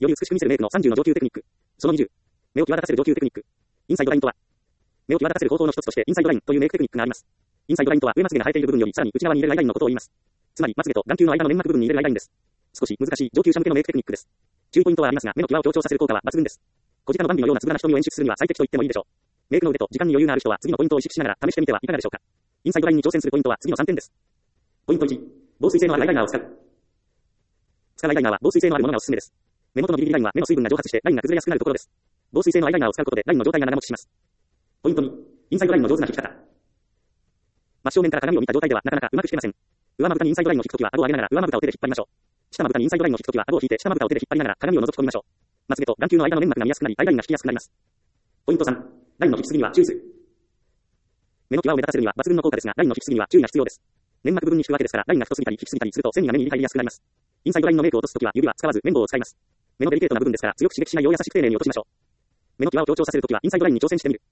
より美しく見せるメイクの30の上級テクニック。その20。目を際立たせる上級テクニック。インサイドラインとは、目を際立たせる方法の一つとして、インサイドラインというメイクテクニックがあります。インサイドラインとは、上まつげが生えている部分よりさらに内側に入れるアイラインのことを言います。つまり、まつげと眼球の間の粘膜部分に入れるアイラインです。少し難しい上級者向けのメイクテクニックです。注意ポイントはありますが、目の際を強調させる効果は抜群です。小鹿のバンビのようなつぶらな瞳を演出するには最適と言ってもいいでしょう。メイクの腕と時間に余裕がある人は次のポイントを意識しながら試してみてはいかがでしょうか。インサイドラインに挑戦するポイントは次の3点です。ポイント1、防水性のあるアイライナーを使う。使うアイライナーは防水性のあるものがおすすめです。目元のビリビリラインは目の水分が蒸発してラインが崩れやすくなるところです。防水性のアイライナーを使うことでラインの状態が長持ちします。ポイント2、インサイドラインの上手な引き方。真正面から鏡を見た状態ではなかなかうまく引けません。上まぶたにインサイドラインを引くときは顎を上げながら上まぶたを手で引っ張りましょう。下まぶたにインサイドラインを引くときは顎を引いて下まぶたを手で引っ張りながら鏡を覗き込みましょう。まつげと眼球の間の粘膜が見やすくなりアイラインが引きやすくなります。ポイント3、ラインの引きすぎには注意する。目の際を目立たせるには抜群の効果ですが、ラインの引きすぎには注意が必要です。粘膜部分に引くわけですから、ラインが太すぎたり引きすぎたりすると線が目に入りやすくなります。インサイドラインのメイクを落とすときは指は使わず綿棒を使います。目のデリケートな部分ですから強く刺激しないよう優しく丁寧に落としましょう。目の際を強調させるときはインサイドラインに挑戦してみる。